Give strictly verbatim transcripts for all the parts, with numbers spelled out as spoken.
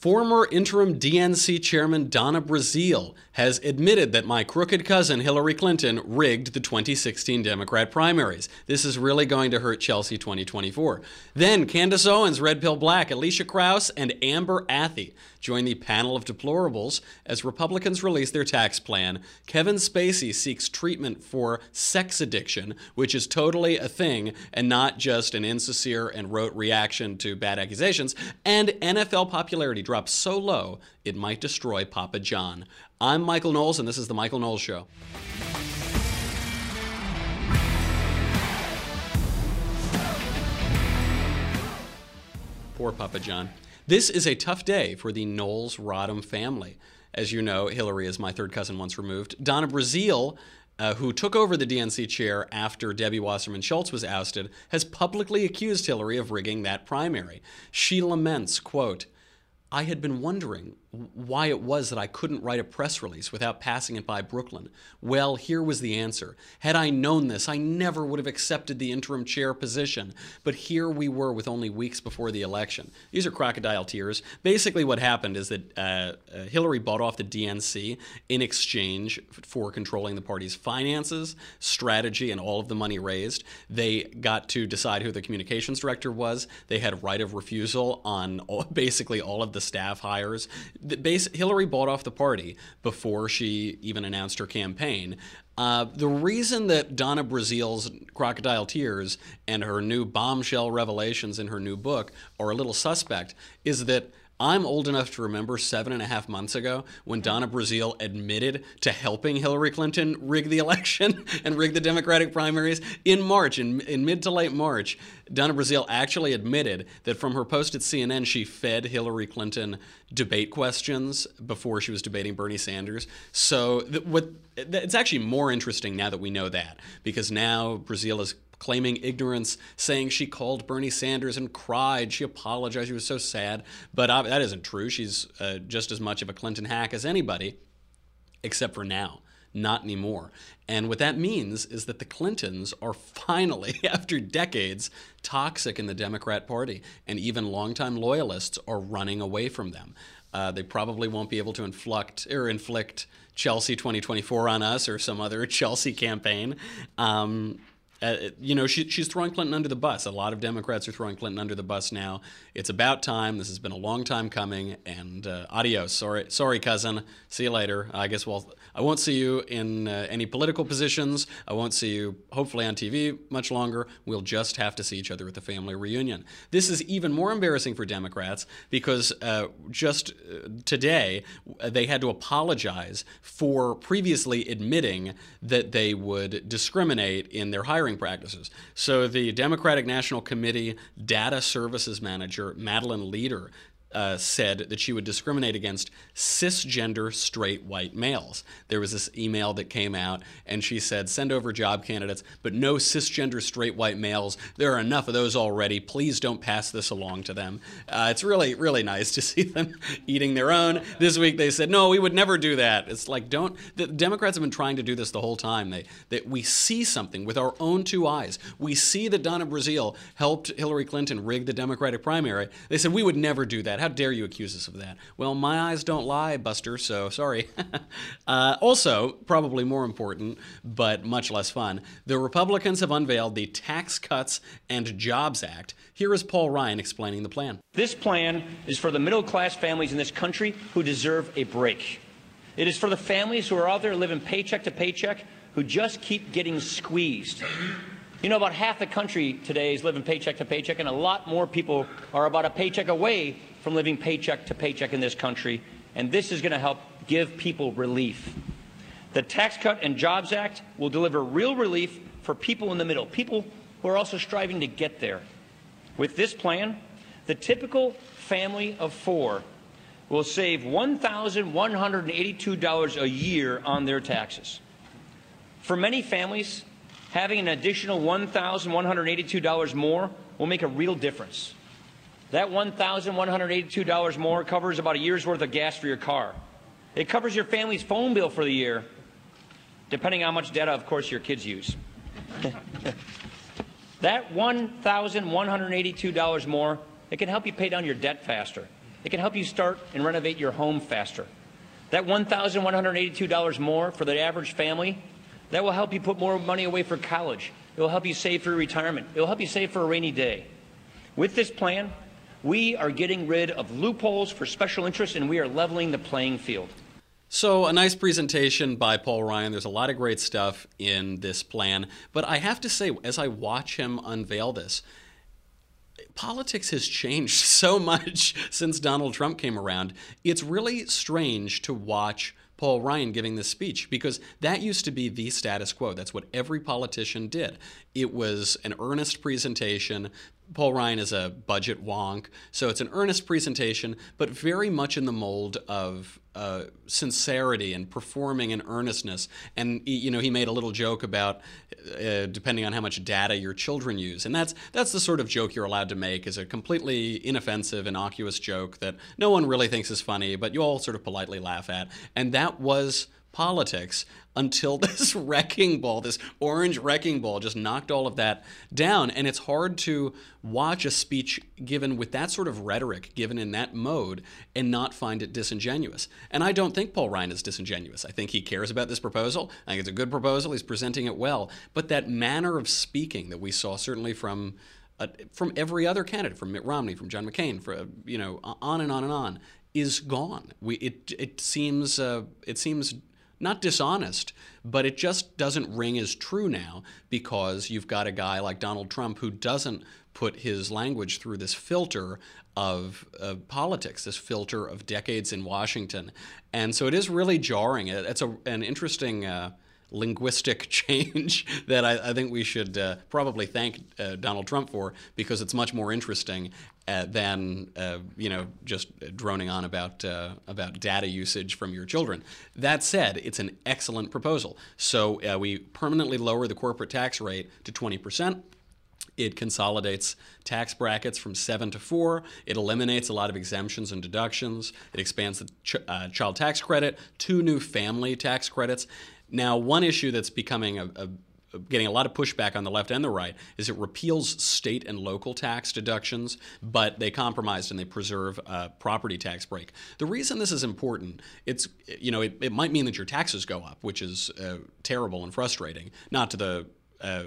Former interim D N C chairman Donna Brazile has admitted that my crooked cousin Hillary Clinton rigged the twenty sixteen Democrat primaries. This is really going to hurt Chelsea twenty twenty-four. Then Candace Owens, Red Pill Black, Alicia Krause, and Amber Athey join the panel of deplorables as Republicans release their tax plan. Kevin Spacey seeks treatment for sex addiction, which is totally a thing and not just an insincere and rote reaction to bad accusations. And N F L popularity drops so low it might destroy Papa John. I'm Michael Knowles, and this is The Michael Knowles Show. Poor Papa John. This is a tough day for the Knowles-Rodham family. As you know, Hillary is my third cousin once removed. Donna Brazile, uh, who took over the D N C chair after Debbie Wasserman Schultz was ousted, has publicly accused Hillary of rigging that primary. She laments, quote, "I had been wondering why it was that I couldn't write a press release without passing it by Brooklyn. Well, here was the answer. Had I known this, I never would have accepted the interim chair position. But here we were with only weeks before the election." These are crocodile tears. Basically what happened is that uh, uh, Hillary bought off the D N C in exchange for controlling the party's finances, strategy, and all of the money raised. They got to decide who the communications director was. They had right of refusal on all, basically all of the staff hires. The base, Hillary bought off the party before she even announced her campaign. Uh, the reason that Donna Brazile's crocodile tears and her new bombshell revelations in her new book are a little suspect is that I'm old enough to remember seven and a half months ago when Donna Brazile admitted to helping Hillary Clinton rig the election and rig the Democratic primaries. In March, in, in mid to late March, Donna Brazile actually admitted that from her post at C N N, she fed Hillary Clinton debate questions before she was debating Bernie Sanders. So th- what, it's actually more interesting now that we know that, because now Brazile is claiming ignorance, saying she called Bernie Sanders and cried. She apologized. She was so sad. But uh, that isn't true. She's uh, just as much of a Clinton hack as anybody, except for now. Not anymore. And what that means is that the Clintons are finally, after decades, toxic in the Democrat Party, and even longtime loyalists are running away from them. Uh, they probably won't be able to inflict or inflict Chelsea twenty twenty-four on us or some other Chelsea campaign. Um, Uh, you know, she, she's throwing Clinton under the bus. A lot of Democrats are throwing Clinton under the bus now. It's about time. This has been a long time coming. And uh, adios. Sorry, sorry, cousin. See you later. I guess well, I won't see you in uh, any political positions. I won't see you, hopefully, on T V much longer. We'll just have to see each other at the family reunion. This is even more embarrassing for Democrats because uh, just uh, today they had to apologize for previously admitting that they would discriminate in their hiring practices. So the Democratic National Committee Data Services Manager, Madeline Leader, Uh, said that she would discriminate against cisgender straight white males. There was this email that came out, and she said, send over job candidates, but no cisgender straight white males. There are enough of those already. Please don't pass this along to them. Uh, it's really, really nice to see them eating their own. This week they said, no, we would never do that. It's like, don't, the Democrats have been trying to do this the whole time. They, that we see something with our own two eyes. We see that Donna Brazile helped Hillary Clinton rig the Democratic primary. They said, we would never do that. How dare you accuse us of that? Well, my eyes don't lie, Buster, so sorry. uh, also, probably more important, but much less fun, the Republicans have unveiled the Tax Cuts and Jobs Act. Here is Paul Ryan explaining the plan. This plan is for the middle-class families in this country who deserve a break. It is for the families who are out there living paycheck to paycheck who just keep getting squeezed. You know, about half the country today is living paycheck to paycheck, and a lot more people are about a paycheck away from living paycheck to paycheck in this country, and this is going to help give people relief. The Tax Cut and Jobs Act will deliver real relief for people in the middle, people who are also striving to get there. With this plan, the typical family of four will save one thousand one hundred eighty-two dollars a year on their taxes. For many families, having an additional one thousand one hundred eighty-two dollars more will make a real difference. That one thousand one hundred eighty-two dollars more covers about a year's worth of gas for your car. It covers your family's phone bill for the year, depending on how much data, of course, your kids use. That one thousand one hundred eighty-two dollars more, it can help you pay down your debt faster. It can help you start and renovate your home faster. That one thousand one hundred eighty-two dollars more for the average family, that will help you put more money away for college. It will help you save for retirement. It will help you save for a rainy day. With this plan, we are getting rid of loopholes for special interests, and we are leveling the playing field. So a nice presentation by Paul Ryan. There's a lot of great stuff in this plan. But I have to say, as I watch him unveil this, politics has changed so much since Donald Trump came around. It's really strange to watch Paul Ryan giving this speech, because that used to be the status quo. That's what every politician did. It was an earnest presentation. Paul Ryan is a budget wonk, so it's an earnest presentation, but very much in the mold of uh, sincerity and performing in earnestness. And you know, he made a little joke about uh, depending on how much data your children use, and that's that's the sort of joke you're allowed to make, is a completely inoffensive, innocuous joke that no one really thinks is funny, but you all sort of politely laugh at. And that was politics until this wrecking ball, this orange wrecking ball, just knocked all of that down. And it's hard to watch a speech given with that sort of rhetoric, given in that mode, and not find it disingenuous. And I don't think Paul Ryan is disingenuous. I think he cares about this proposal. I think it's a good proposal. He's presenting it well. But that manner of speaking that we saw certainly from uh, from every other candidate, from Mitt Romney, from John McCain, for, you know, on and on and on, is gone. We it it seems uh, it seems. not dishonest, but it just doesn't ring as true now, because you've got a guy like Donald Trump who doesn't put his language through this filter of uh, politics, this filter of decades in Washington. And so it is really jarring. It's a, an interesting uh, linguistic change that I, I think we should uh, probably thank uh, Donald Trump for, because it's much more interesting uh, than uh, you know, just droning on about uh, about data usage from your children. That said, it's an excellent proposal. So uh, we permanently lower the corporate tax rate to twenty percent. It consolidates tax brackets from seven to four. It eliminates a lot of exemptions and deductions. It expands the ch uh, child tax credit, two new family tax credits. Now, one issue that's becoming a, a getting a lot of pushback on the left and the right is it repeals state and local tax deductions, but they compromised and they preserve a property tax break. The reason this is important, it's, you know, it, it might mean that your taxes go up, which is uh, terrible and frustrating, not to the uh,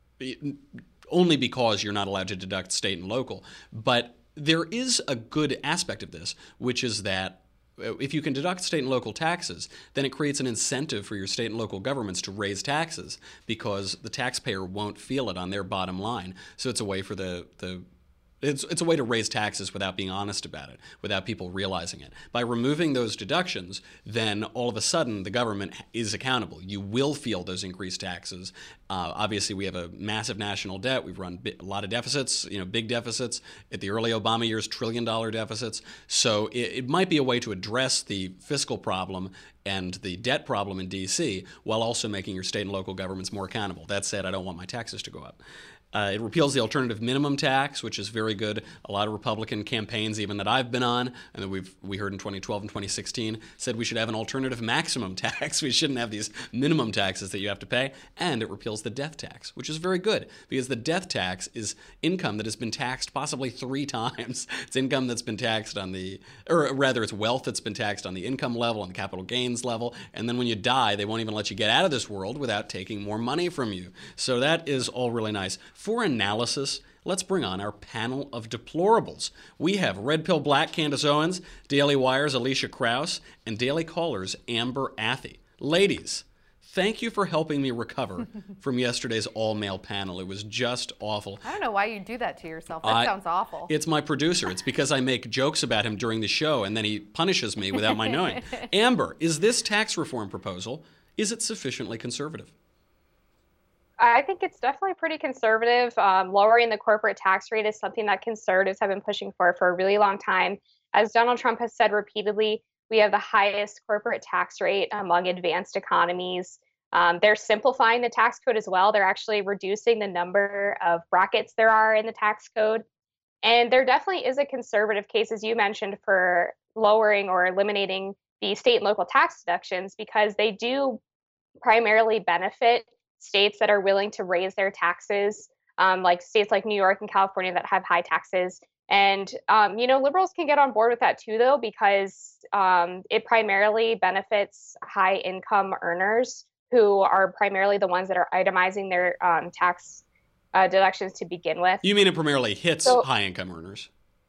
only because you're not allowed to deduct state and local. But there is a good aspect of this, which is that if you can deduct state and local taxes, then it creates an incentive for your state and local governments to raise taxes, because the taxpayer won't feel it on their bottom line. So it's a way for the, the It's, it's a way to raise taxes without being honest about it, without people realizing it. By removing those deductions, then all of a sudden the government is accountable. You will feel those increased taxes. Uh, obviously, we have a massive national debt. We've run a lot of deficits, you know, big deficits. At the early Obama years, trillion dollar deficits. So it, it might be a way to address the fiscal problem and the debt problem in D C while also making your state and local governments more accountable. That said, I don't want my taxes to go up. Uh, it repeals the alternative minimum tax, which is very good. A lot of Republican campaigns, even that I've been on, and that we've we heard in twenty twelve and twenty sixteen, said we should have an alternative maximum tax. We shouldn't have these minimum taxes that you have to pay. And it repeals the death tax, which is very good, because the death tax is income that has been taxed possibly three times. It's income that's been taxed on the, or rather, it's wealth that's been taxed on the income level, on the capital gains level, and then when you die, they won't even let you get out of this world without taking more money from you. So that is all really nice. For analysis, let's bring on our panel of deplorables. We have Red Pill Black Candace Owens, Daily Wire's Alicia Krause, and Daily Caller's Amber Athey. Ladies, thank you for helping me recover from yesterday's all-male panel. It was just awful. I don't know why you do that to yourself. That I, sounds awful. It's my producer. It's because I make jokes about him during the show, and then he punishes me without my knowing. Amber, is this tax reform proposal, is it sufficiently conservative? I think it's definitely pretty conservative. Um, lowering the corporate tax rate is something that conservatives have been pushing for for a really long time. As Donald Trump has said repeatedly, we have the highest corporate tax rate among advanced economies. Um, they're simplifying the tax code as well. They're actually reducing the number of brackets there are in the tax code. And there definitely is a conservative case, as you mentioned, for lowering or eliminating the state and local tax deductions, because they do primarily benefit states that are willing to raise their taxes, um, like states like New York and California that have high taxes. And, um, you know, liberals can get on board with that too, though, because um, it primarily benefits high income earners who are primarily the ones that are itemizing their um, tax uh, deductions to begin with. You mean it primarily hits So- high income earners?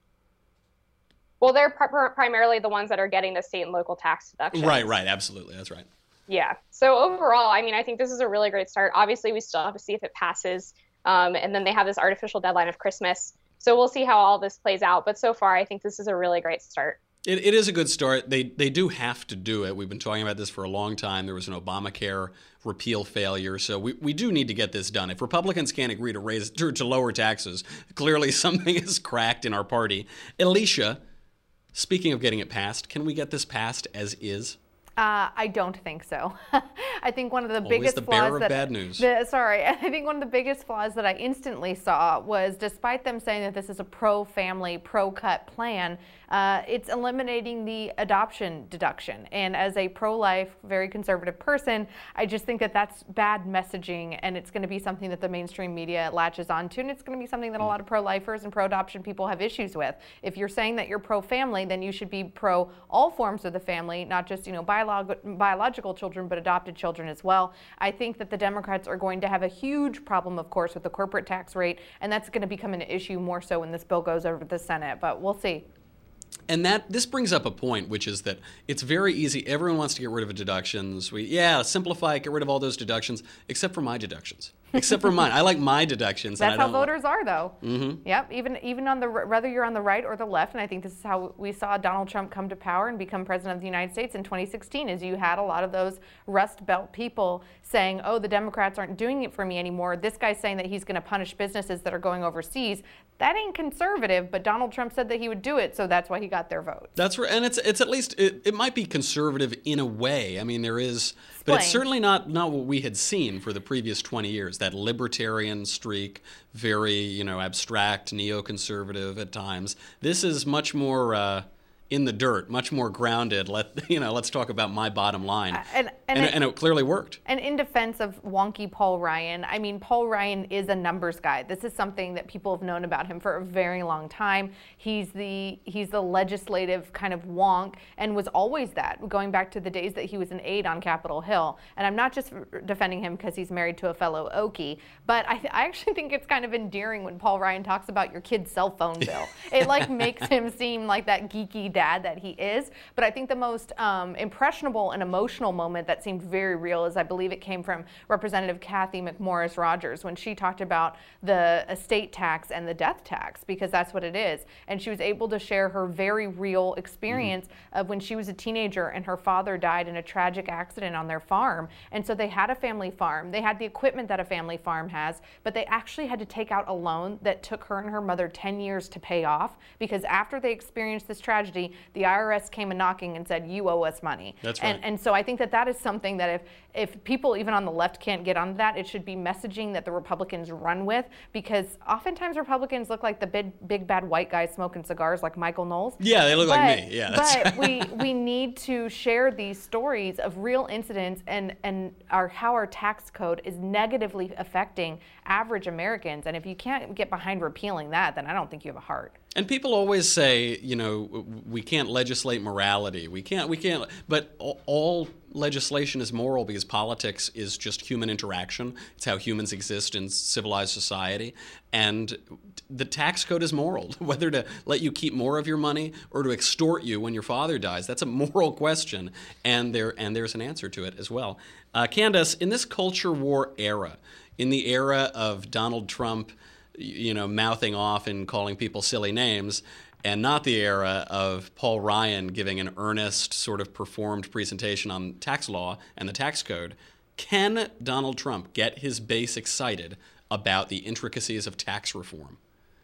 Well, they're pri- primarily the ones that are getting the state and local tax deductions. Right, right, absolutely, that's right. Yeah. So overall, I mean, I think this is a really great start. Obviously, we still have to see if it passes. Um, and then they have this artificial deadline of Christmas. So we'll see how all this plays out. But so far, I think this is a really great start. It, it is a good start. They they do have to do it. We've been talking about this for a long time. There was an Obamacare repeal failure, so we, we do need to get this done. If Republicans can't agree to raise to, to lower taxes, clearly something is cracked in our party. Alicia, speaking of getting it passed, can we get this passed as is? Uh, I don't think so. I think one of the Always biggest the flaws bearer of that bad news. The, sorry, I think one of the biggest flaws that I instantly saw was, despite them saying that this is a pro-family, pro-cut plan, uh, it's eliminating the adoption deduction. And as a pro-life, very conservative person, I just think that that's bad messaging, and it's going to be something that the mainstream media latches onto, and it's going to be something that a lot of pro-lifers and pro-adoption people have issues with. If you're saying that you're pro-family, then you should be pro all forms of the family, not just, you know, biolog- biological children, but adopted children as well. I think that the Democrats are going to have a huge problem, of course, with the corporate tax rate, and that's going to become an issue more so when this bill goes over to the Senate, but we'll see. And that this brings up a point, which is that it's very easy. Everyone wants to get rid of deductions. We yeah, simplify it, get rid of all those deductions, except for my deductions. Except for mine. I like my deductions. That's and I how don't voters are, though. Mm-hmm. Yep. Even even on the whether you're on the right or the left, and I think this is how we saw Donald Trump come to power and become president of the United States in twenty sixteen. Is you had a lot of those Rust Belt people saying, "Oh, the Democrats aren't doing it for me anymore." This guy's saying that he's going to punish businesses that are going overseas. That ain't conservative, but Donald Trump said that he would do it, so that's why he got their vote. That's right, and it's it's at least it, it might be conservative in a way. I mean, there is, but it's certainly not not what we had seen for the previous twenty years. That libertarian streak, very you know abstract, neoconservative at times. This is much more uh, in the dirt, much more grounded. Let you know, let's talk about my bottom line, Uh, and- and and, it- and it clearly worked. And in defense of wonky Paul Ryan, I mean, Paul Ryan is a numbers guy. This is something that people have known about him for a very long time. He's the he's the legislative kind of wonk and was always that, going back to the days that he was an aide on Capitol Hill. And I'm not just defending him because he's married to a fellow Okie, but I, I actually think it's kind of endearing when Paul Ryan talks about your kid's cell phone bill. It like makes him seem like that geeky dad that he is. But I think the most um, impressionable and emotional moment that seemed very real is, I believe it came from Representative Kathy McMorris Rogers when she talked about the estate tax and the death tax, because that's what it is. And she was able to share her very real experience mm-hmm. of when she was a teenager and her father died in a tragic accident on their farm. And so they had a family farm. They had the equipment that a family farm has, but they actually had to take out a loan that took her and her mother ten years to pay off, because after they experienced this tragedy, the I R S came a knocking and said, you owe us money. That's right. And, and so I think that that is something that if, if people even on the left can't get on that, it should be messaging that the Republicans run with, because oftentimes Republicans look like the big, big bad white guys smoking cigars like Michael Knowles. Yeah, they look but, like me. Yeah, that's but we, we need to share these stories of real incidents and, and our, how our tax code is negatively affecting average Americans. And if you can't get behind repealing that, then I don't think you have a heart. And people always say, you know, we can't legislate morality. We can't, we can't, but all legislation is moral because politics is just human interaction. It's how humans exist in civilized society. And the tax code is moral. Whether to let you keep more of your money or to extort you when your father dies, that's a moral question. And there, and there's an answer to it as well. Uh, Candace, in this culture war era, in the era of Donald Trump, you know, mouthing off and calling people silly names, and not the era of Paul Ryan giving an earnest, sort of performed presentation on tax law and the tax code, can Donald Trump get his base excited about the intricacies of tax reform?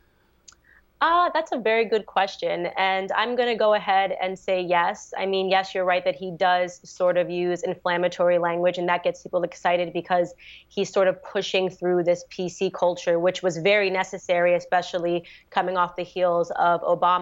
Uh, that's a very good question. And I'm going to go ahead and say yes. I mean, yes, you're right that he does sort of use inflammatory language, and that gets people excited because he's sort of pushing through this P C culture, which was very necessary, especially coming off the heels of Obama.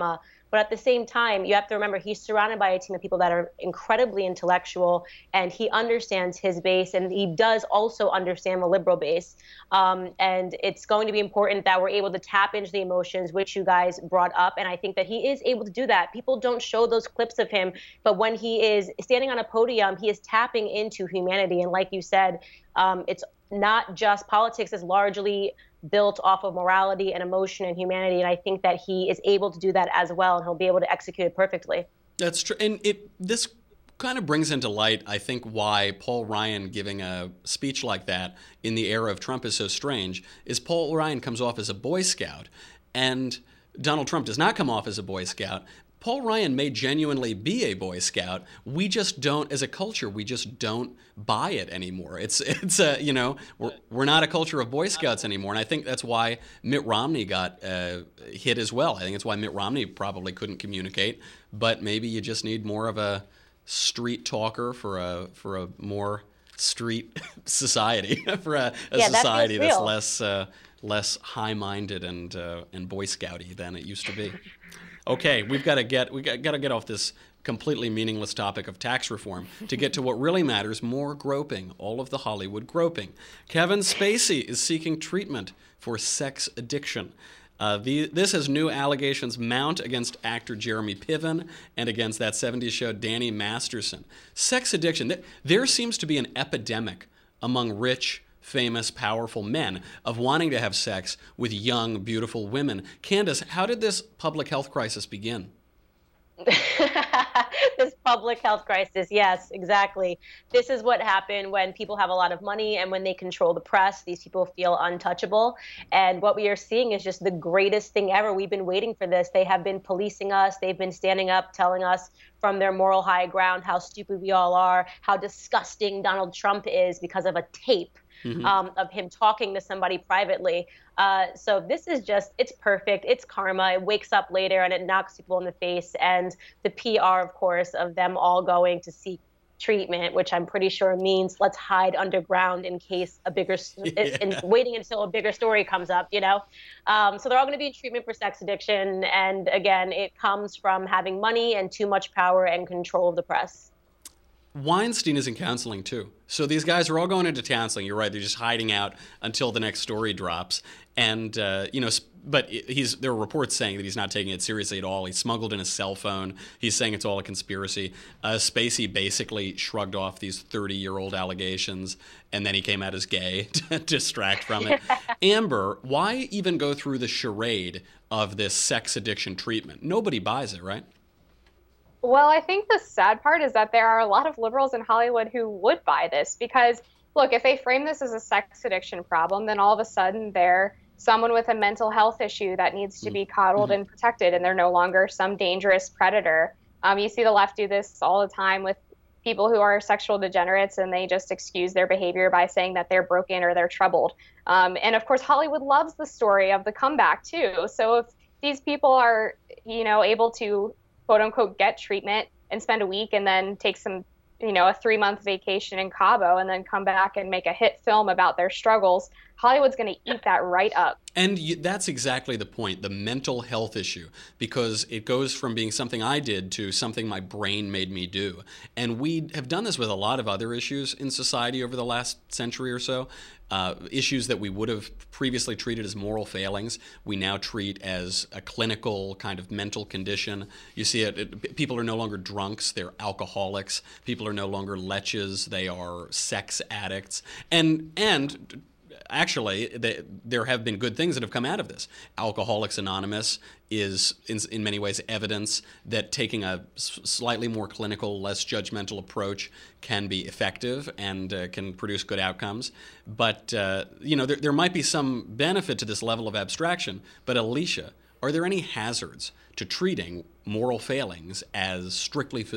But at the same time, you have to remember he's surrounded by a team of people that are incredibly intellectual, and he understands his base, and he does also understand the liberal base. Um, and it's going to be important that we're able to tap into the emotions, which you guys brought up. And I think that he is able to do that. People don't show those clips of him, but when he is standing on a podium, he is tapping into humanity. And like you said, um, it's not just politics is largely built off of morality and emotion and humanity. And I think that he is able to do that as well, and he'll be able to execute it perfectly. That's true. And it this kind of brings into light, I think, why Paul Ryan giving a speech like that in the era of Trump is so strange, is Paul Ryan comes off as a Boy Scout, and Donald Trump does not come off as a Boy Scout. Paul Ryan may genuinely be a Boy Scout. We just don't, as a culture, we just don't buy it anymore. It's, it's a, you know, we're, we're not a culture of Boy Scouts anymore. And I think that's why Mitt Romney got uh, hit as well. I think it's why Mitt Romney probably couldn't communicate. But maybe you just need more of a street talker for a for a more street society, for a, a yeah, society that that's real. less uh, less high-minded and uh, and Boy Scouty than it used to be. Okay, we've got to get we got, got to get off this completely meaningless topic of tax reform to get to what really matters: more groping, all of the Hollywood groping. Kevin Spacey is seeking treatment for sex addiction. Uh, the, this has new allegations mount against actor Jeremy Piven and against that seventies show Danny Masterson. Sex addiction. Th- there seems to be an epidemic among rich, famous, powerful men of wanting to have sex with young, beautiful women. Candace, how did this public health crisis begin? This public health crisis, yes, exactly. This is what happened when people have a lot of money and when they control the press. These people feel untouchable. And what we are seeing is just the greatest thing ever. We've been waiting for this. They have been policing us. They've been standing up, telling us from their moral high ground how stupid we all are, how disgusting Donald Trump is because of a tape. Mm-hmm. Um, of him talking to somebody privately. Uh, so this is just, it's perfect. It's karma. It wakes up later and it knocks people in the face. And the P R, of course, of them all going to seek treatment, which I'm pretty sure means let's hide underground in case a bigger, yeah. and waiting until a bigger story comes up, you know? Um, so they're all going to be in treatment for sex addiction. And again, it comes from having money and too much power and control of the press. Weinstein is in counseling too. So these guys are all going into counseling. You're right. They're just hiding out until the next story drops. And, uh, you know, but he's, there are reports saying that he's not taking it seriously at all. He smuggled in a cell phone. He's saying it's all a conspiracy. Uh, Spacey basically shrugged off these thirty-year-old allegations, and then he came out as gay to distract from it. Amber, why even go through the charade of this sex addiction treatment? Nobody buys it, right? Well, I think the sad part is that there are a lot of liberals in Hollywood who would buy this because, look, if they frame this as a sex addiction problem, then all of a sudden they're someone with a mental health issue that needs to be coddled mm-hmm. and protected, and they're no longer some dangerous predator. Um, you see the left do this all the time with people who are sexual degenerates, and they just excuse their behavior by saying that they're broken or they're troubled. Um, and of course, Hollywood loves the story of the comeback too. So if these people are, you know, able to quote unquote get treatment and spend a week and then take some, you know, a three month vacation in Cabo and then come back and make a hit film about their struggles, Hollywood's going to eat that right up. And you, that's exactly the point, the mental health issue, because it goes from being something I did to something my brain made me do. And we have done this with a lot of other issues in society over the last century or so. Uh, issues that we would have previously treated as moral failings, we now treat as a clinical kind of mental condition. You see it, it people are no longer drunks, they're alcoholics. People are no longer leches, they are sex addicts. And, and actually, they, there have been good things that have come out of this. Alcoholics Anonymous is, in, in many ways, evidence that taking a s- slightly more clinical, less judgmental approach can be effective and uh, can produce good outcomes. But, uh, you know, there, there might be some benefit to this level of abstraction. But, Alicia, are there any hazards to treating moral failings as strictly physical?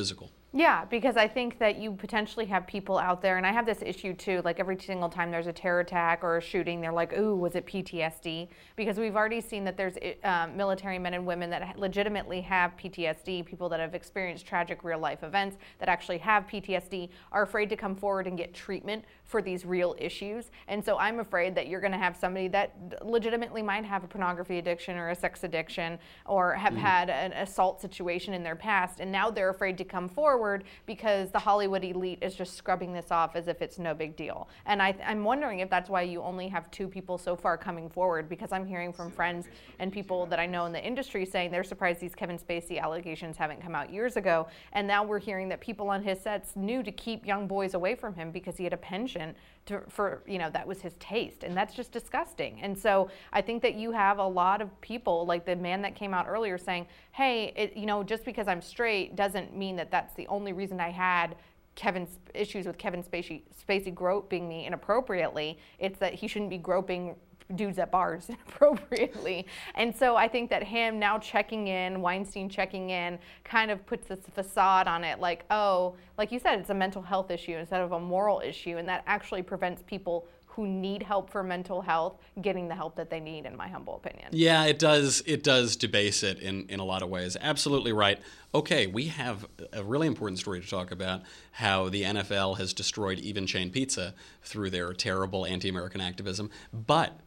Yeah, because I think that you potentially have people out there, and I have this issue too, like every single time there's a terror attack or a shooting, they're like, ooh, was it P T S D? Because we've already seen that there's um, military men and women that legitimately have P T S D, people that have experienced tragic real life events that actually have P T S D are afraid to come forward and get treatment for these real issues. And so I'm afraid that you're going to have somebody that legitimately might have a pornography addiction or a sex addiction or have mm-hmm. had an assault situation in their past, and now they're afraid to come forward because the Hollywood elite is just scrubbing this off as if it's no big deal. And I, I'm wondering if that's why you only have two people so far coming forward, because I'm hearing from friends and people that I know in the industry saying they're surprised these Kevin Spacey allegations haven't come out years ago. And now we're hearing that people on his sets knew to keep young boys away from him because he had a penchant to, for, you know, that was his taste. And that's just disgusting. And so I think that you have a lot of people, like the man that came out earlier saying, hey, it, you know, just because I'm straight doesn't mean that that's the only reason I had Kevin's issues with Kevin Spacey, Spacey groping me inappropriately. It's that he shouldn't be groping dudes at bars inappropriately. And so I think that him now checking in, Weinstein checking in, kind of puts this facade on it like, oh, like you said, it's a mental health issue instead of a moral issue, and that actually prevents people who need help for mental health getting the help that they need, in my humble opinion. Yeah, it does. It does debase it in, in a lot of ways. Absolutely right. Okay, we have a really important story to talk about, how the N F L has destroyed Even Chain Pizza through their terrible anti-American activism. But,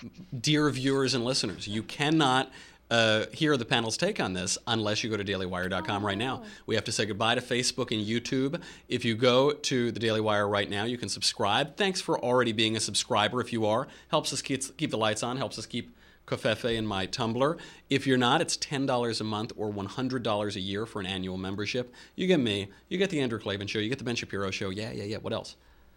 dear viewers and listeners, you cannot Uh, hear the panel's take on this unless you go to daily wire dot com right now. We have to say goodbye to Facebook and YouTube. If you go to the Daily Wire right now, you can subscribe. Thanks for already being a subscriber if you are. Helps us keep, keep the lights on, helps us keep Covfefe in my Tumblr. If you're not, it's ten dollars a month or one hundred dollars a year for an annual membership. You get me, you get the Andrew Klavan Show, you get the Ben Shapiro Show, yeah, yeah, yeah, what else?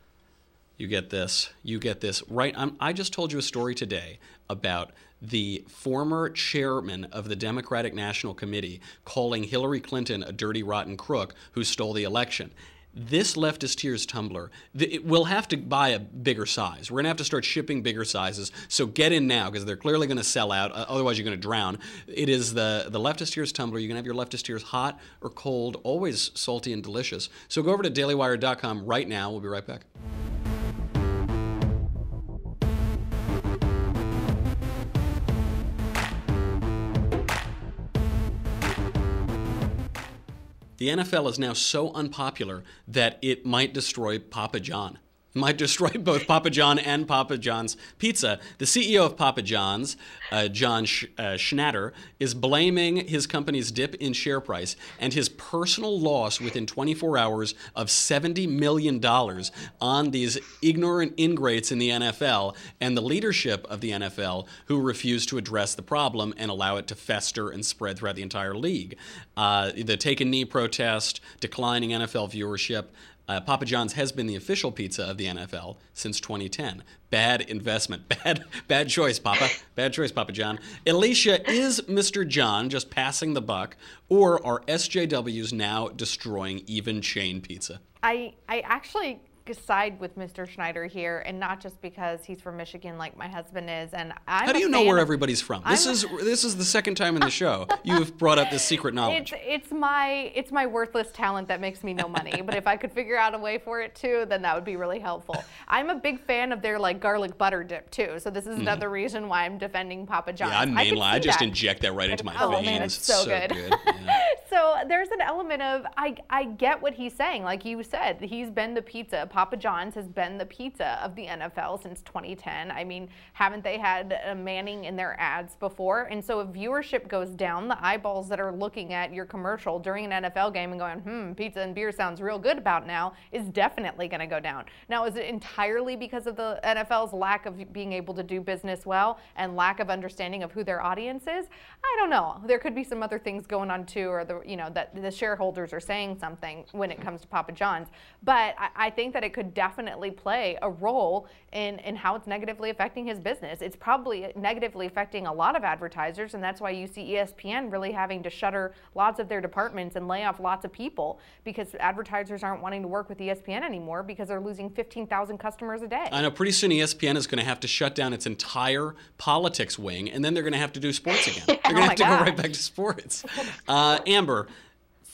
You get this, you get this. Right, I'm, I just told you a story today about the former chairman of the Democratic National Committee calling Hillary Clinton a dirty, rotten crook who stole the election. This Leftist Tears Tumblr, it, we'll have to buy a bigger size. We're going to have to start shipping bigger sizes, so get in now because they're clearly going to sell out. Uh, otherwise, you're going to drown. It is the, the Leftist Tears Tumblr. You can have your Leftist Tears hot or cold, always salty and delicious. So go over to daily wire dot com right now. We'll be right back. The N F L is now so unpopular that it might destroy Papa John. It might destroy both Papa John and Papa John's Pizza. The C E O of Papa John's, uh, John Sch- uh, Schnatter, is blaming his company's dip in share price and his personal loss within twenty-four hours of seventy million dollars on these ignorant ingrates in the N F L and the leadership of the N F L who refuse to address the problem and allow it to fester and spread throughout the entire league. Uh, the Take a Knee protest, declining N F L viewership. Uh, Papa John's has been the official pizza of the N F L since twenty ten. Bad investment. Bad bad choice, Papa. Bad choice, Papa John. Alicia, is Mister John just passing the buck, or are S J Ws now destroying Even Chain Pizza? I, I actually side with Mister Schneider here, and not just because he's from Michigan like my husband is. And I'm How do you a know fan where of, everybody's from? This I'm is this is the second time in the show you've brought up this secret knowledge. It's it's my it's my worthless talent that makes me no money. But if I could figure out a way for it too, then that would be really helpful. I'm a big fan of their like garlic butter dip too. So this is mm. another reason why I'm defending Papa John's. Yeah, I'm mainline. I, I just that. inject that right into my oh, veins. Man, it's it's so, so good. good. Yeah. So there's an element of I I get what he's saying. Like you said, he's been the pizza. Papa John's has been the pizza of the N F L since twenty ten. I mean, haven't they had a Manning in their ads before? And so if viewership goes down, the eyeballs that are looking at your commercial during an N F L game and going, hmm, pizza and beer sounds real good about now, is definitely going to go down. Now, is it entirely because of the N F L's lack of being able to do business well and lack of understanding of who their audience is? I don't know. There could be some other things going on too, or the you know that the shareholders are saying something when it comes to Papa John's. But I, I think that it could definitely play a role in, in how it's negatively affecting his business. It's probably negatively affecting a lot of advertisers, and that's why you see E S P N really having to shutter lots of their departments and lay off lots of people because advertisers aren't wanting to work with E S P N anymore because they're losing fifteen thousand customers a day. I know pretty soon E S P N is going to have to shut down its entire politics wing, and then they're going to have to do sports again. They're going to oh have to God. go right back to sports. Uh, Amber,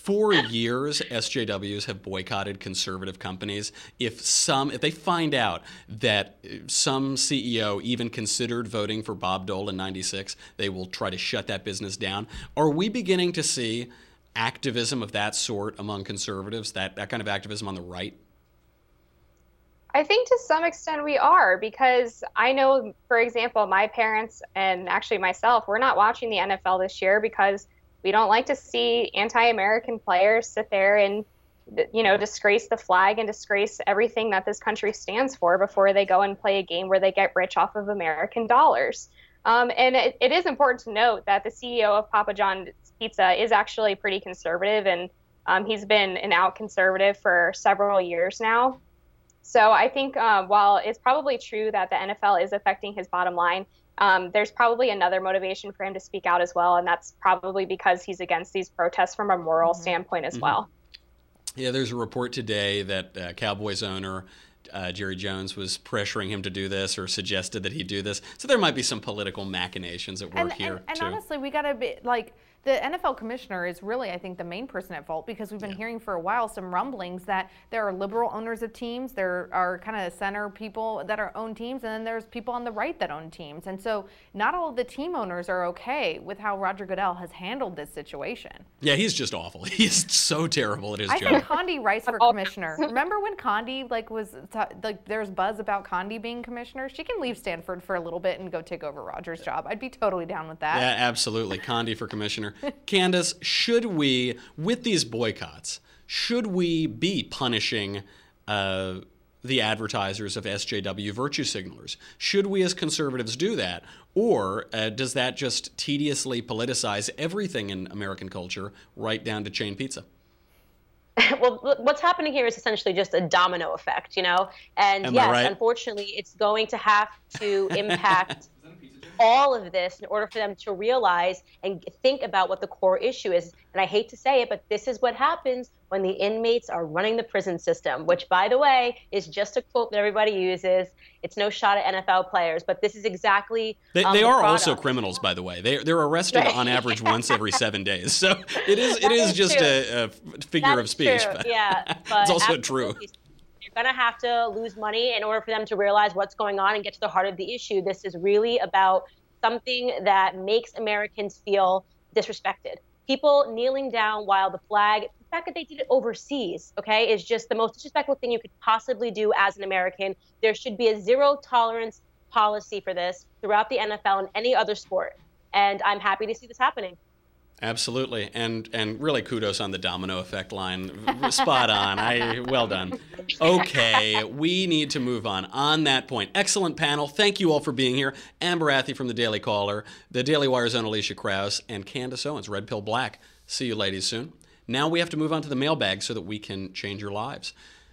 For years, S J Ws have boycotted conservative companies. If some, if they find out that some C E O even considered voting for Bob Dole in ninety-six, they will try to shut that business down. Are we beginning to see activism of that sort among conservatives, that, that kind of activism on the right? I think to some extent we are, because I know, for example, my parents and actually myself, we're not watching the N F L this year because we don't like to see anti-American players sit there and, you know, disgrace the flag and disgrace everything that this country stands for before they go and play a game where they get rich off of American dollars. Um, and it, it is important to note that the C E O of Papa John's Pizza is actually pretty conservative, and um, he's been an out conservative for several years now. So I think uh, while it's probably true that the N F L is affecting his bottom line, Um, there's probably another motivation for him to speak out as well, and that's probably because he's against these protests from a moral mm-hmm. standpoint as mm-hmm. well. Yeah, there's a report today that uh, Cowboys owner uh, Jerry Jones was pressuring him to do this or suggested that he do this. So there might be some political machinations at work and, here, and, and too. And honestly, we got to be, like, the N F L commissioner is really, I think, the main person at fault, because we've been yeah. hearing for a while some rumblings that there are liberal owners of teams, there are kind of center people that are own teams, and then there's people on the right that own teams. And so not all of the team owners are okay with how Roger Goodell has handled this situation. Yeah, he's just awful. He's so terrible at his I job. think Condi Rice for commissioner. Remember when Condi, like, was, t- like, there's buzz about Condi being commissioner? She can leave Stanford for a little bit and go take over Roger's job. I'd be totally down with that. Yeah, absolutely. Condi for commissioner. Candace, should we, with these boycotts, should we be punishing uh, the advertisers of S J W virtue signalers? Should we as conservatives do that? Or uh, does that just tediously politicize everything in American culture, right down to chain pizza? Well, what's happening here is essentially just a domino effect, you know? And Am yes, I right? Unfortunately, it's going to have to impact all of this in order for them to realize and think about what the core issue is. And I hate to say it, but this is what happens when the inmates are running the prison system, which, by the way, is just a quote that everybody uses. It's no shot at N F L players, but this is exactly They, um, they the are product. also criminals, by the way. They, they're arrested Right. on average once every seven days. So it is, it is, is just a, a figure That of is speech. True. But Yeah, but it's also absolutely. true. You're going to have to lose money in order for them to realize what's going on and get to the heart of the issue. This is really about something that makes Americans feel disrespected. People kneeling down while the flag, the fact that they did it overseas, okay, is just the most disrespectful thing you could possibly do as an American. There should be a zero tolerance policy for this throughout the N F L and any other sport. And I'm happy to see this happening. Absolutely, and and really kudos on the domino effect line. Spot on. I well done. Okay, we need to move on. On that point, excellent panel. Thank you all for being here. Amber Athey from the Daily Caller, the Daily Wire's own Alicia Krause, and Candace Owens, Red Pill Black. See you ladies soon. Now we have to move on to the mailbag so that we can change your lives.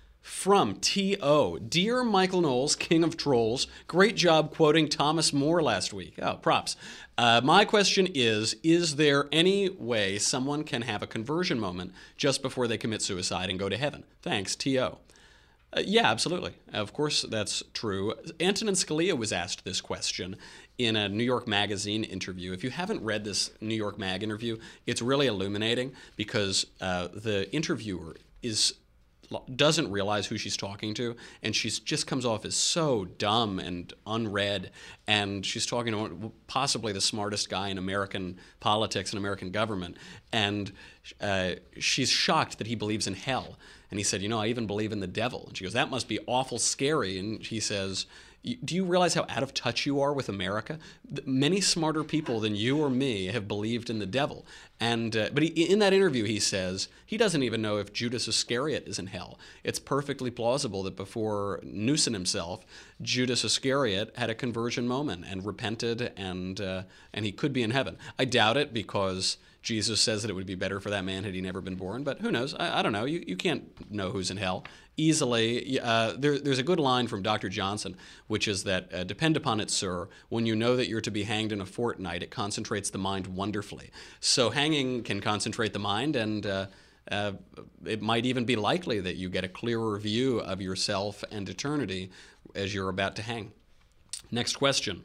From T O, Dear Michael Knowles, King of Trolls, great job quoting Thomas More last week. Oh, props. Uh, my question is, is there any way someone can have a conversion moment just before they commit suicide and go to heaven? Thanks, T O. Uh, yeah, absolutely. Of course, that's true. Antonin Scalia was asked this question in a New York Magazine interview. If you haven't read this New York Mag interview, it's really illuminating because uh, the interviewer is doesn't realize who she's talking to, and she just comes off as so dumb and unread, and she's talking to possibly the smartest guy in American politics and American government, and uh, she's shocked that he believes in hell. And he said, you know, I even believe in the devil. And she goes, that must be awful scary. And he says, do you realize how out of touch you are with America? Many smarter people than you or me have believed in the devil. And uh, but he, in that interview, he says he doesn't even know if Judas Iscariot is in hell. It's perfectly plausible that before noosing himself, Judas Iscariot had a conversion moment and repented, and uh, and he could be in heaven. I doubt it, because Jesus says that it would be better for that man had he never been born. But who knows? I, I don't know. You, you can't know who's in hell easily. Uh, there, there's a good line from Doctor Johnson, which is that, uh, depend upon it, sir, when you know that you're to be hanged in a fortnight, it concentrates the mind wonderfully. So hanging can concentrate the mind, and uh, uh, it might even be likely that you get a clearer view of yourself and eternity as you're about to hang. Next question.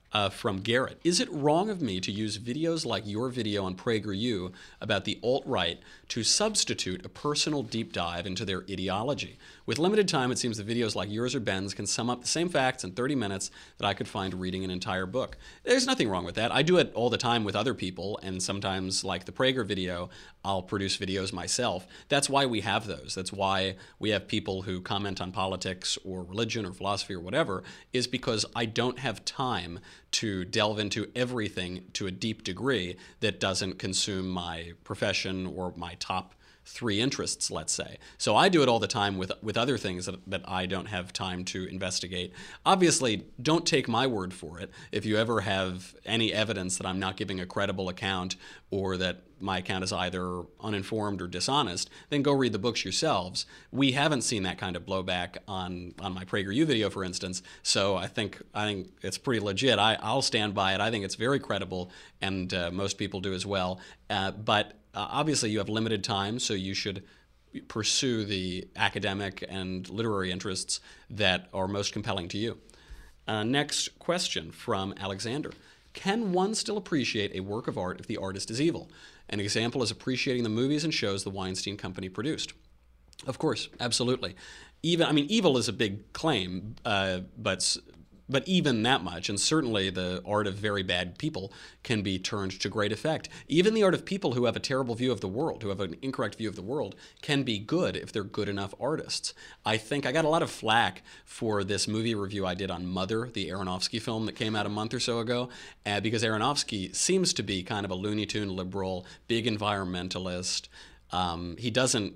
Uh, from Garrett. Is it wrong of me to use videos like your video on PragerU about the alt-right to substitute a personal deep dive into their ideology? With limited time, it seems that videos like yours or Ben's can sum up the same facts in thirty minutes that I could find reading an entire book. There's nothing wrong with that. I do it all the time with other people, and sometimes, like the Prager video, I'll produce videos myself. That's why we have those. That's why we have people who comment on politics or religion or philosophy or whatever, is because I don't have time to delve into everything to a deep degree that doesn't consume my profession or my top three interests, let's say. So I do it all the time with with other things that, that I don't have time to investigate. Obviously, don't take my word for it. If you ever have any evidence that I'm not giving a credible account or that my account is either uninformed or dishonest, then go read the books yourselves. We haven't seen that kind of blowback on, on my PragerU video, for instance, so I think I think it's pretty legit. I, I'll stand by it. I think it's very credible, and uh, most people do as well. Uh, but uh, obviously you have limited time, so you should pursue the academic and literary interests that are most compelling to you. Uh, next question from Alexander. Can one still appreciate a work of art if the artist is evil? An example is appreciating the movies and shows the Weinstein Company produced. Of course, absolutely. Even, I mean, evil is a big claim, uh, but but even that much, and certainly the art of very bad people can be turned to great effect. Even the art of people who have a terrible view of the world, who have an incorrect view of the world, can be good if they're good enough artists. I think I got a lot of flack for this movie review I did on Mother, the Aronofsky film that came out a month or so ago, uh, because Aronofsky seems to be kind of a Looney Tune liberal, big environmentalist. Um, he doesn't,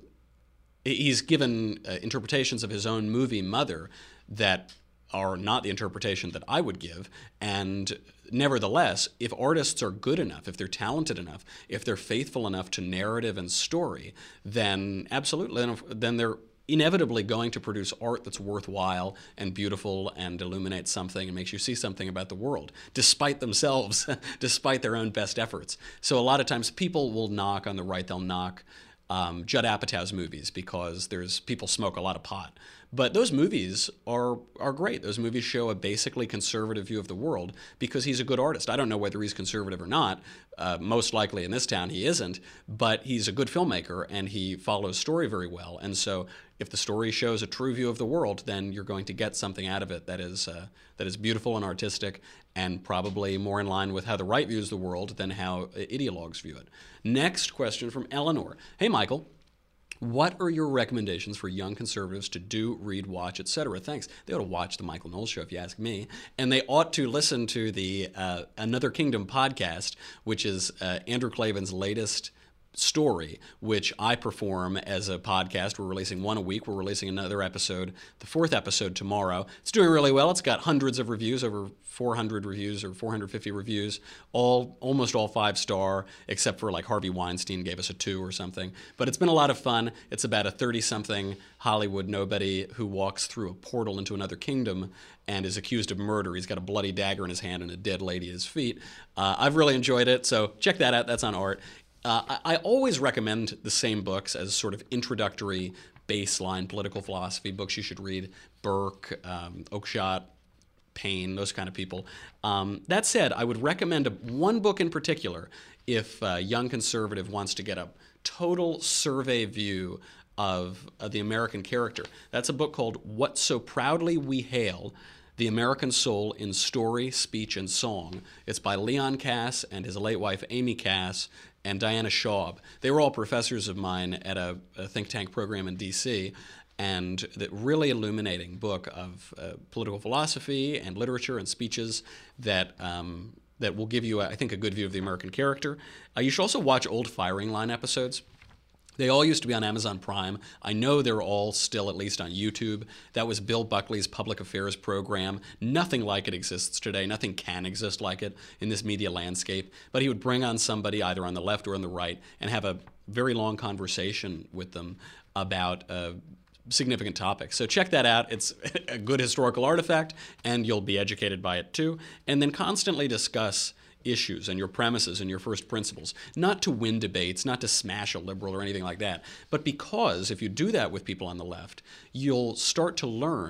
he's given uh, interpretations of his own movie Mother that are not the interpretation that I would give. And nevertheless, if artists are good enough, if they're talented enough, if they're faithful enough to narrative and story, then absolutely, then they're inevitably going to produce art that's worthwhile and beautiful and illuminates something and makes you see something about the world, despite themselves, despite their own best efforts. So a lot of times people will knock on the right, they'll knock um, Judd Apatow's movies because there's people smoke a lot of pot. But those movies are are great. Those movies show a basically conservative view of the world because he's a good artist. I don't know whether he's conservative or not. Uh, most likely in this town he isn't, but he's a good filmmaker and he follows story very well. And so if the story shows a true view of the world, then you're going to get something out of it that is uh, that is beautiful and artistic and probably more in line with how the right views the world than how ideologues view it. Next question from Eleanor. Hey, Michael. What are your recommendations for young conservatives to do, read, watch, et cetera? Thanks. They ought to watch The Michael Knowles Show, if you ask me. And they ought to listen to the uh, Another Kingdom podcast, which is uh, Andrew Klavan's latest story, which I perform as a podcast. We're releasing one a week. We're releasing another episode, the fourth episode tomorrow. It's doing really well. It's got hundreds of reviews, over four hundred reviews or four hundred fifty reviews, all almost all five star, except for like Harvey Weinstein gave us a two or something. But it's been a lot of fun. It's about a thirty-something Hollywood nobody who walks through a portal into another kingdom and is accused of murder. He's got a bloody dagger in his hand and a dead lady at his feet. Uh, I've really enjoyed it, so check that out. That's on Art. Uh, I, I always recommend the same books as sort of introductory baseline political philosophy books you should read. Burke, um, Oakeshott, Payne, those kind of people. Um, that said, I would recommend a, one book in particular if a young conservative wants to get a total survey view of, of the American character. That's a book called What So Proudly We Hail, The American Soul in Story, Speech, and Song. It's by Leon Kass and his late wife Amy Kass and Diana Schaub. They were all professors of mine at a, a think tank program in D C, and that really illuminating book of uh, political philosophy and literature and speeches that um, that will give you, I think, a good view of the American character. Uh, you should also watch old Firing Line episodes. They all used to be on Amazon Prime. I know they're all still at least on YouTube. That was Bill Buckley's public affairs program. Nothing like it exists today. Nothing can exist like it in this media landscape. But he would bring on somebody either on the left or on the right and have a very long conversation with them about uh, significant topics. So check that out. It's a good historical artifact, and you'll be educated by it too. And then constantly discuss issues and your premises and your first principles, not to win debates, not to smash a liberal or anything like that, but because if you do that with people on the left, you'll start to learn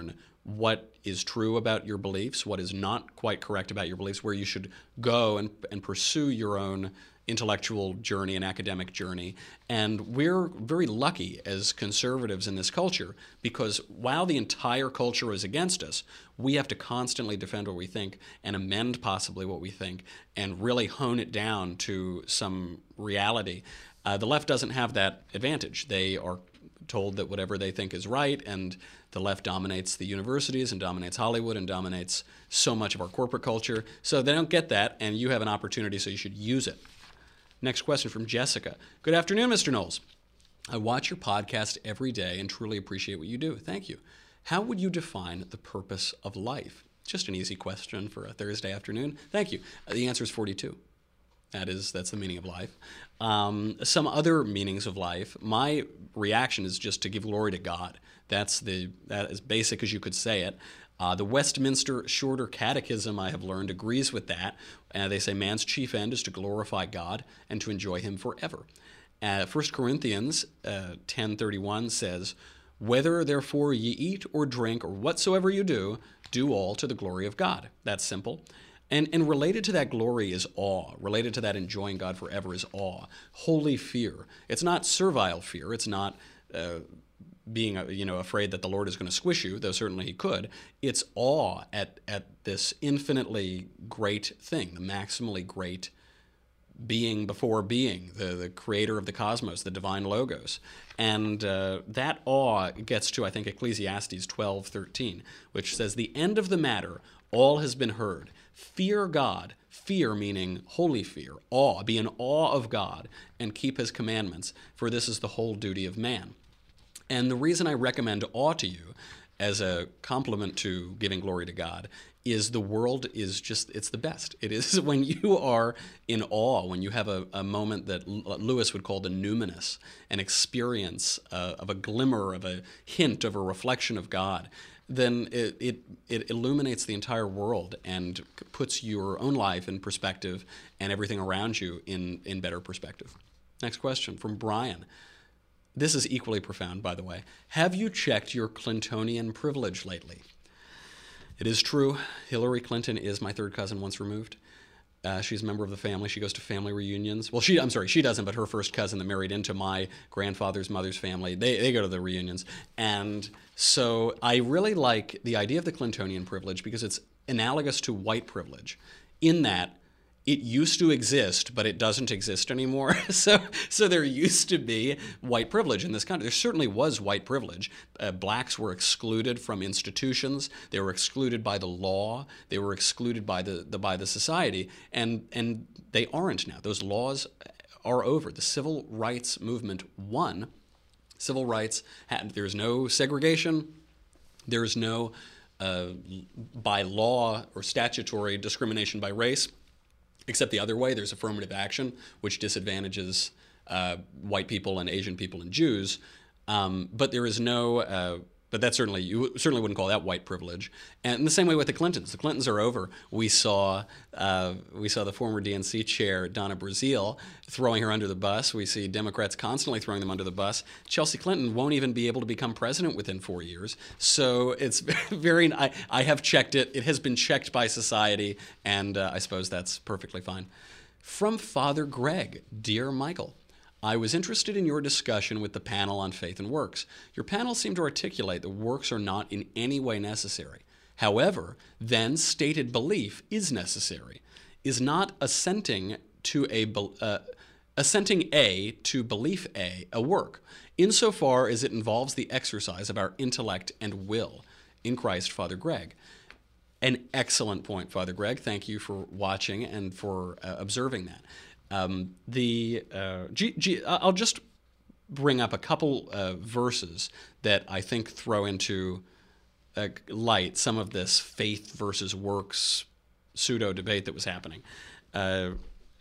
what is true about your beliefs, what is not quite correct about your beliefs, where you should go and, and pursue your own intellectual journey and academic journey. And we're very lucky as conservatives in this culture, because while the entire culture is against us, we have to constantly defend what we think and amend possibly what we think and really hone it down to some reality. Uh, the left doesn't have that advantage. They are told that whatever they think is right, and the left dominates the universities and dominates Hollywood and dominates so much of our corporate culture. So they don't get that, and you have an opportunity, so you should use it. Next question from Jessica. Good afternoon, Mister Knowles. I watch your podcast every day and truly appreciate what you do. Thank you. How would you define the purpose of life? Just an easy question for a Thursday afternoon. Thank you. Uh, the answer is forty-two. That is, that's the meaning of life. Um, some other meanings of life, my reaction is just to give glory to God. That's the that as basic as you could say it. Uh, the Westminster Shorter Catechism, I have learned, agrees with that. Uh, they say man's chief end is to glorify God and to enjoy him forever. Uh, First Corinthians uh, ten thirty-one says, whether therefore ye eat or drink or whatsoever you do, do all to the glory of God. That's simple. And, and related to that glory is awe. Related to that enjoying God forever is awe. Holy fear. It's not servile fear. It's not uh, being you know afraid that the Lord is going to squish you, though certainly he could. It's awe at, at this infinitely great thing, the maximally great being before being, the, the creator of the cosmos, the divine logos. And uh, that awe gets to, I think, Ecclesiastes twelve thirteen, which says, the end of the matter, all has been heard. Fear God, fear meaning holy fear, awe, be in awe of God and keep his commandments, for this is the whole duty of man. And the reason I recommend awe to you as a complement to giving glory to God is the world is just, it's the best. It is when you are in awe, when you have a, a moment that Lewis would call the numinous, an experience uh, of a glimmer, of a hint, of a reflection of God, then it, it, it illuminates the entire world and puts your own life in perspective and everything around you in, in better perspective. Next question from Brian. This is equally profound, by the way. Have you checked your Clintonian privilege lately? It is true. Hillary Clinton is my third cousin once removed. Uh, she's a member of the family. She goes to family reunions. Well, she, I'm sorry, she doesn't, but her first cousin that married into my grandfather's mother's family, they, they go to the reunions. And so I really like the idea of the Clintonian privilege because it's analogous to white privilege in that it used to exist, but it doesn't exist anymore. so, so there used to be white privilege in this country. There certainly was white privilege. Uh, blacks were excluded from institutions. They were excluded by the law. They were excluded by the, the by the society, and and they aren't now. Those laws are over. The civil rights movement won. Civil rights had, there's no segregation. There's no uh, by law or statutory discrimination by race. Except the other way, there's affirmative action, which disadvantages uh, white people and Asian people and Jews. Um, but there is no, uh, but that certainly, you certainly wouldn't call that white privilege. And in the same way with the Clintons. The Clintons are over. We saw uh, we saw the former D N C chair, Donna Brazile, throwing her under the bus. We see Democrats constantly throwing them under the bus. Chelsea Clinton won't even be able to become president within four years. So it's very, I, I have checked it. It has been checked by society, and uh, I suppose that's perfectly fine. From Father Greg, dear Michael, I was interested in your discussion with the panel on faith and works. Your panel seemed to articulate that works are not in any way necessary. However, then stated belief is necessary. Is not assenting to a uh, assenting A to belief A a work, insofar as it involves the exercise of our intellect and will. In Christ, Father Greg. An excellent point, Father Greg. Thank you for watching and for uh, observing that. Um, the uh, G, G, I'll just bring up a couple uh, verses that I think throw into uh, light some of this faith versus works pseudo debate that was happening. Uh,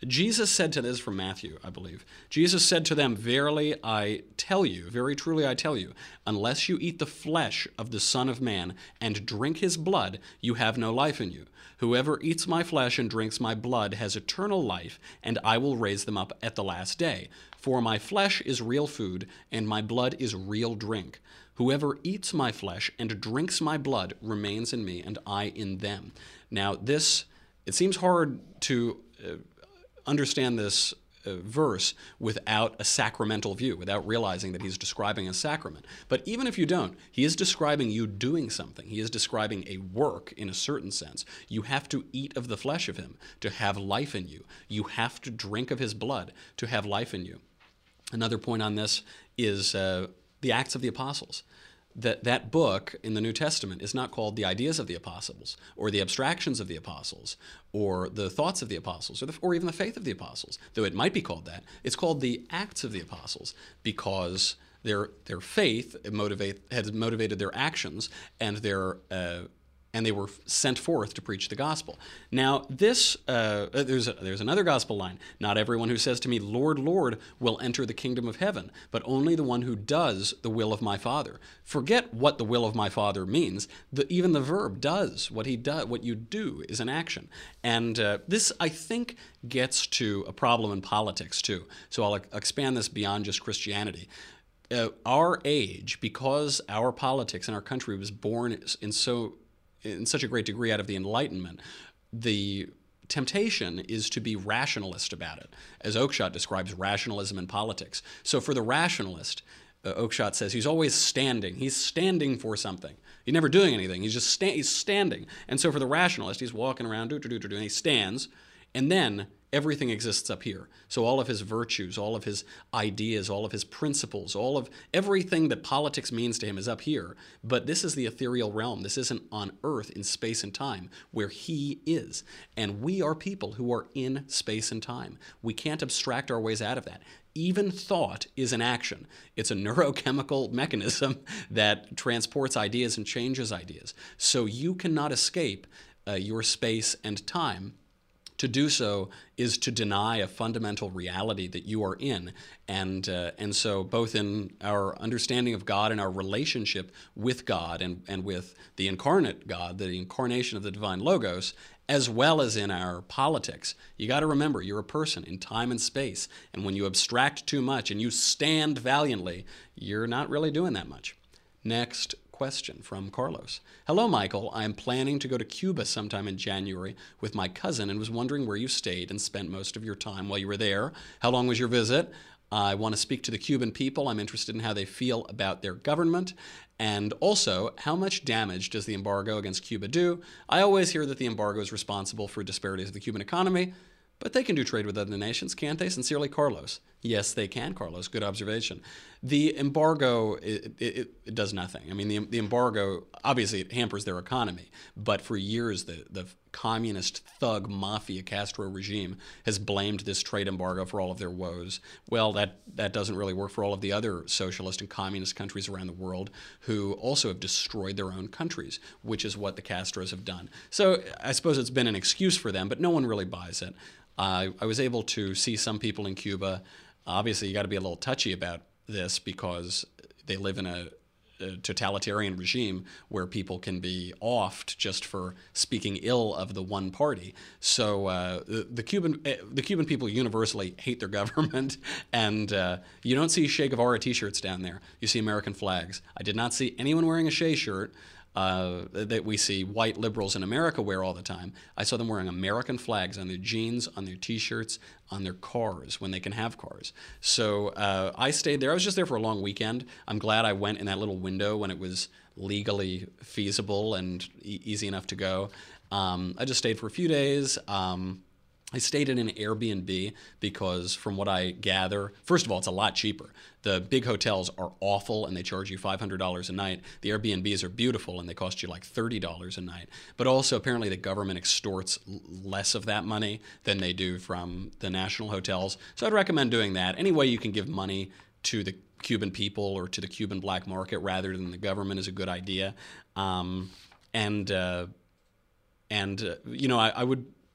Jesus said to this from Matthew, I believe. Jesus said to them, "Verily I tell you, very truly I tell you, unless you eat the flesh of the Son of Man and drink his blood, you have no life in you. Whoever eats my flesh and drinks my blood has eternal life, and I will raise them up at the last day. For my flesh is real food, and my blood is real drink. Whoever eats my flesh and drinks my blood remains in me, and I in them." Now, this, it seems hard to uh, understand this uh, verse without a sacramental view, without realizing that he's describing a sacrament. But even if you don't, he is describing you doing something. He is describing a work in a certain sense. You have to eat of the flesh of him to have life in you. You have to drink of his blood to have life in you. Another point on this is uh, the Acts of the Apostles. That that book in the New Testament is not called the Ideas of the Apostles or the Abstractions of the Apostles or the Thoughts of the Apostles or, the, or even the Faith of the Apostles, though it might be called that. It's called the Acts of the Apostles because their their faith motivate, has motivated their actions and their uh, and they were sent forth to preach the gospel. Now, this uh, there's a, there's another gospel line. "Not everyone who says to me, 'Lord, Lord,' will enter the kingdom of heaven, but only the one who does the will of my Father." Forget what the will of my Father means. The, even the verb does. What he does, what you do, is an action. And uh, this, I think, gets to a problem in politics too. So I'll expand this beyond just Christianity. Uh, our age, because our politics in our country was born in so in such a great degree out of the Enlightenment, the temptation is to be rationalist about it, as Oakeshott describes rationalism in politics. So for the rationalist, uh, Oakeshott says he's always standing. He's standing for something. He's never doing anything. He's just sta- he's standing. And so for the rationalist, he's walking around, do do do do do, and he stands, and then everything exists up here. So all of his virtues, all of his ideas, all of his principles, all of everything that politics means to him is up here. But this is the ethereal realm. This isn't on earth in space and time where he is. And we are people who are in space and time. We can't abstract our ways out of that. Even thought is an action. It's a neurochemical mechanism that transports ideas and changes ideas. So you cannot escape uh, your space and time. To do so is to deny a fundamental reality that you are in. And uh, and so both in our understanding of God and our relationship with God and, and with the incarnate God, the incarnation of the divine Logos, as well as in our politics, you got to remember you're a person in time and space. And when you abstract too much and you stand valiantly, you're not really doing that much. Next question from Carlos. "Hello, Michael. I am planning to go to Cuba sometime in January with my cousin and was wondering where you stayed and spent most of your time while you were there. How long was your visit? I want to speak to the Cuban people. I'm interested in how they feel about their government. And also, how much damage does the embargo against Cuba do? I always hear that the embargo is responsible for disparities of the Cuban economy, but they can do trade with other nations, can't they? Sincerely, Carlos." Yes, they can, Carlos. Good observation. The embargo, it, it, it does nothing. I mean, the, the embargo, obviously it hampers their economy, but for years the, the communist thug mafia Castro regime has blamed this trade embargo for all of their woes. Well, that, that doesn't really work for all of the other socialist and communist countries around the world who also have destroyed their own countries, which is what the Castros have done. So I suppose it's been an excuse for them, but no one really buys it. Uh, I was able to see some people in Cuba. Obviously, you got to be a little touchy about this because they live in a, a totalitarian regime where people can be offed just for speaking ill of the one party. So uh, the, the Cuban the Cuban people universally hate their government, and uh, you don't see Che Guevara T-shirts down there. You see American flags. I did not see anyone wearing a Che shirt. Uh, that we see white liberals in America wear all the time. I saw them wearing American flags on their jeans, on their T-shirts, on their cars when they can have cars. So uh, I stayed there. I was just there for a long weekend. I'm glad I went in that little window when it was legally feasible and e- easy enough to go. Um, I just stayed for a few days. Um, I stayed in an Airbnb because from what I gather, first of all, it's a lot cheaper. The big hotels are awful and they charge you five hundred dollars a night. The Airbnbs are beautiful and they cost you like thirty dollars a night. But also apparently the government extorts l- less of that money than they do from the national hotels. So I'd recommend doing that. Any way you can give money to the Cuban people or to the Cuban black market rather than the government is a good idea. Um, and, uh, and uh, you know, I, I would...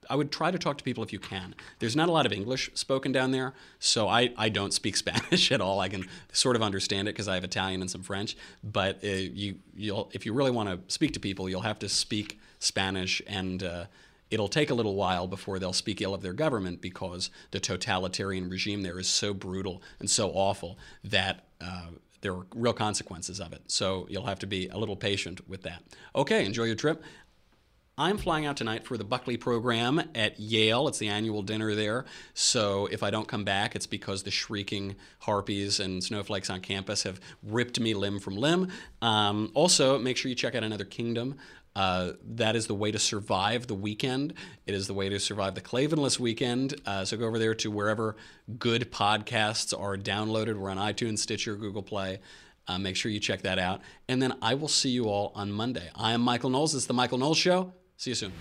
I would try to talk to people if you can. There's not a lot of English spoken down there, so I, I don't speak Spanish at all. I can sort of understand it because I have Italian and some French, but uh, you you'll if you really want to speak to people, you'll have to speak Spanish, and uh, it'll take a little while before they'll speak ill of their government because the totalitarian regime there is so brutal and so awful that uh, there are real consequences of it. So you'll have to be a little patient with that. Okay, enjoy your trip. I'm flying out tonight for the Buckley program at Yale. It's the annual dinner there. So if I don't come back, it's because the shrieking harpies and snowflakes on campus have ripped me limb from limb. Um, also, make sure you check out Another Kingdom. Uh, that is the way to survive the weekend. It is the way to survive the Clavenless weekend. Uh, so go over there to wherever good podcasts are downloaded. We're on iTunes, Stitcher, Google Play. Uh, make sure you check that out. And then I will see you all on Monday. I am Michael Knowles. This is The Michael Knowles Show. See you soon.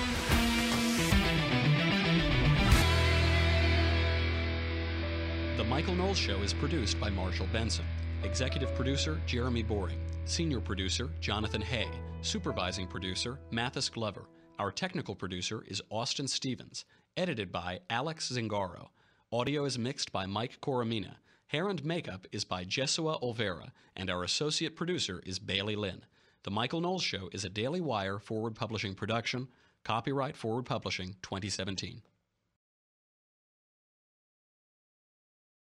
The Michael Knowles Show is produced by Marshall Benson. Executive producer, Jeremy Boring. Senior producer, Jonathan Hay. Supervising producer, Mathis Glover. Our technical producer is Austin Stevens. Edited by Alex Zingaro. Audio is mixed by Mike Coromina. Hair and makeup is by Jesua Olvera. And our associate producer is Bailey Lynn. The Michael Knowles Show is a Daily Wire Forward Publishing production. Copyright Forward Publishing twenty seventeen.